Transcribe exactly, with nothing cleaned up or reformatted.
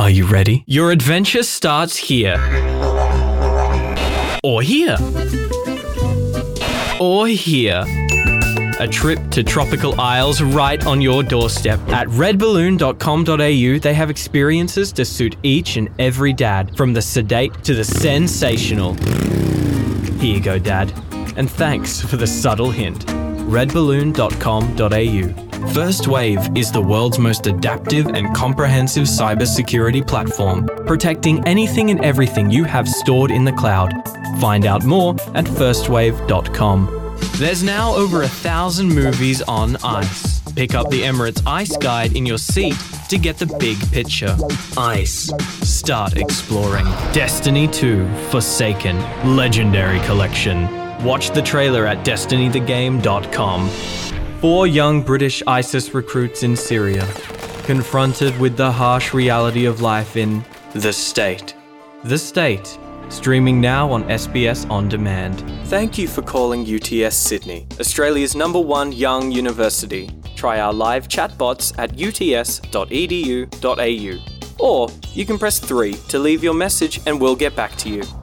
Are you ready? Your adventure starts here. Or here. Or here. A trip to tropical isles right on your doorstep. At red balloon dot com dot a u, they have experiences to suit each and every dad, from the sedate to the sensational. Here you go, Dad. And thanks for the subtle hint. red balloon dot com dot a u. First Wave is the world's most adaptive and comprehensive cybersecurity platform, protecting anything and everything you have stored in the cloud. Find out more at first wave dot com. There's now over a thousand movies on ice. Pick up the Emirates Ice Guide in your seat to get the big picture. Ice. Start exploring. Destiny two Forsaken Legendary Collection. Watch the trailer at destiny the game dot com. Four young British ISIS recruits in Syria, confronted with the harsh reality of life in The State. The State, streaming now on S B S On Demand. Thank you for calling U T S Sydney, Australia's number one young university. Try our live chatbots at u t s dot e d u dot a u. Or you can press three to leave your message and we'll get back to you.